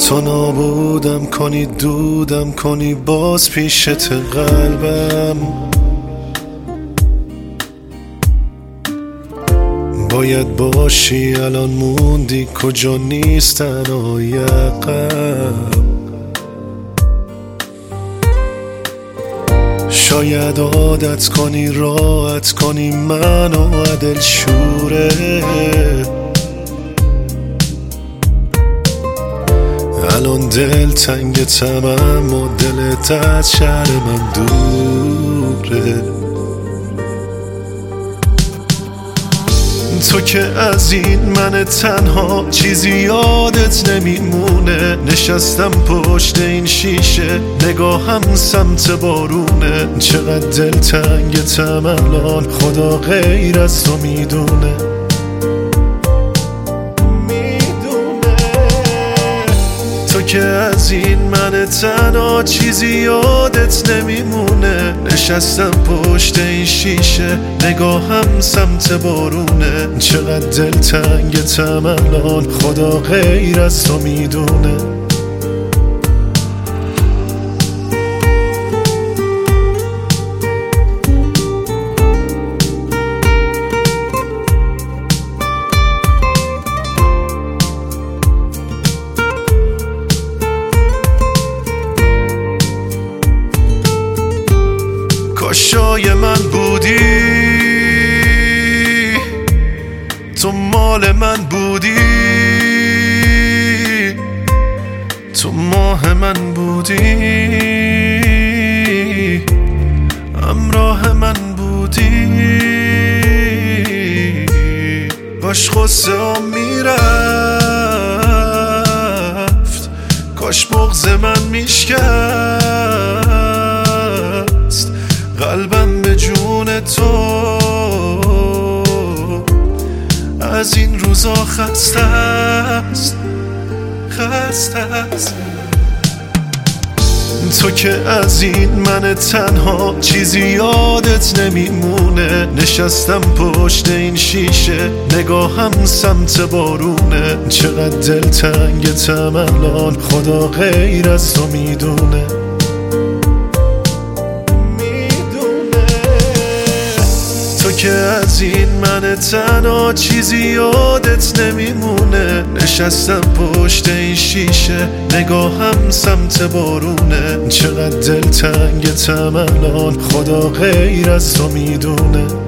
تو نابودم کنی دودم کنی باز پیشت قلبم. باید باشی الان موندی کجا نیستن عقب. شاید عادت کنی راحت کنی منو عدل شوره. الان دل تنگ تمام و دلت از شهر من دوره. تو که از این من تنها چیزی یادت نمیمونه. نشستم پشت این شیشه نگاهم سمت بارونه. چقدر دل تنگتم الان خدا غیر از تو میدونه. تو که از این من تنها چیزی یادت نمیمونه. نشستم پشت این شیشه نگاهم سمت بارونه. چقدر دل تنگتم الان خدا غیر از تو میدونه. کاشای من بودی تو مال من بودی. تو ماه من بودی همراه من بودی. کاش غصه ها میرفت کاش بغض من میشکست. قلبم به جون تو از این روزا خسته است خسته است. تو که از این من تنها چیزی یادت نمیمونه. نشستم پشت این شیشه نگاهم سمت بارونه. چقدر دل تنگتم الان خدا غیر از تو میدونه. تو که از این من تنها چیزی یادت نمیمونه. نشستم پشت این شیشه نگاهم سمت بارونه. چقدر دل تنگتم الان خدا غیر از تو میدونه.